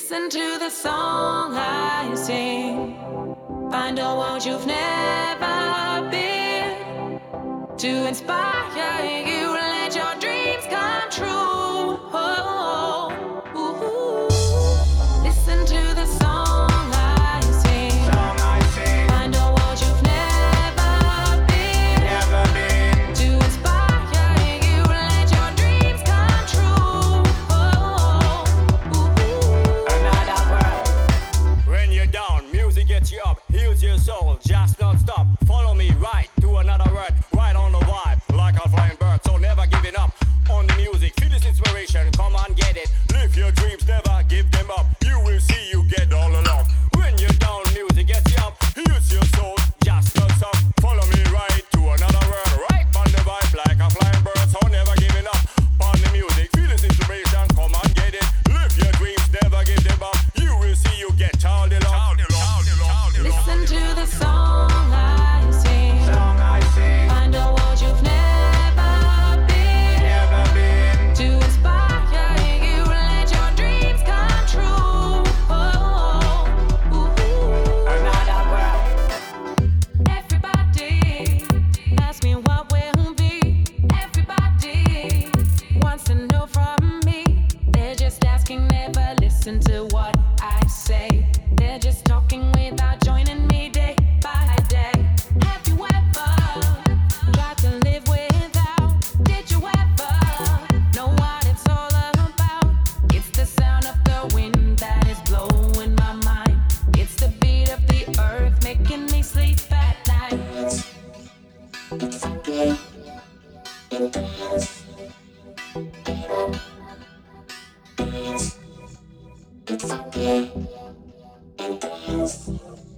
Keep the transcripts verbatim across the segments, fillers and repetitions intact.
Listen to the song I sing. Find a world you've never been. To inspire you, let your dreams come true. Oh, ooh, ooh. Listen to the song I sing. Song I sing. Find a world you've never been. Never been. To inspire you, let your dreams come true. Oh, ooh, ooh. Another world. When you're down, music gets you up, heals your soul, just not stop. Follow me right to another word, right on the vibe, like a flying bird. So never giving up on the music. Feel this inspiration, come on, get it. Live your dreams, never give them up. You will see you get all along. When you're down, music gets you up, heals your soul, just not stop. Follow me right to another word, right on the vibe, like a flying bird. So never giving up on the music. Feel this inspiration, come on, get it. Live your dreams, never give them up. You will see you get all along. Listen to the song I sing. Song I sing. Find a world you've never been. Never been. To inspire you, let your dreams come true. Oh, ooh, ooh. Another world. Everybody ask me what will be. Everybody wants to know from me. They're just asking, never listen to what I say. They're just talking without joining me day by day. Have you ever tried to live without? Did you ever know what it's all about? It's the sound of the wind that is blowing my mind. It's the beat of the earth making me sleep at night. It's okay. And dance. Dance. It's okay. And dance.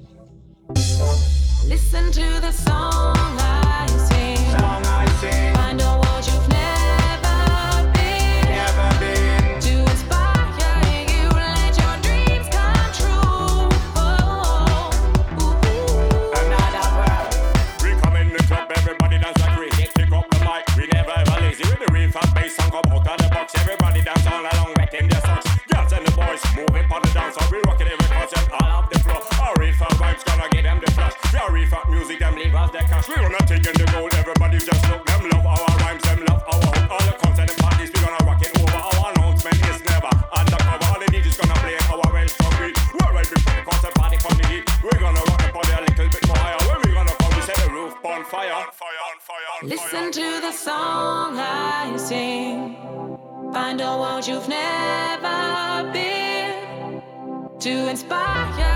Listen to the song I sing. Song I sing. Find a world you've never been. Never been. To inspire you, let your dreams come true. Oh, ooh, ooh. Another world. We come in the club, everybody dance like crazy. Pick up the mic, we never ever lazy. With the real fat bass and come out of the box. Everybody dance all along, wetting their socks. Girls and the boys moving on the dance floor. We rocking every concert all of the floor. Our real fat vibes gonna get them the flash. We are real fat music, them leave us their cash. We gonna take in the gold, everybody just look. Them love our rhymes, them love our hook. All the concert and parties, we gonna rock it over. Our announcement is never undercover. All the D Js gonna play our Welsh concrete. We're right before the concert party from the heat. We're gonna rock the party a little bit more higher. When we gonna come, we set the roof on fire. On fire, on fire, on Listen to the song I sing. Find a world you've never been. To inspire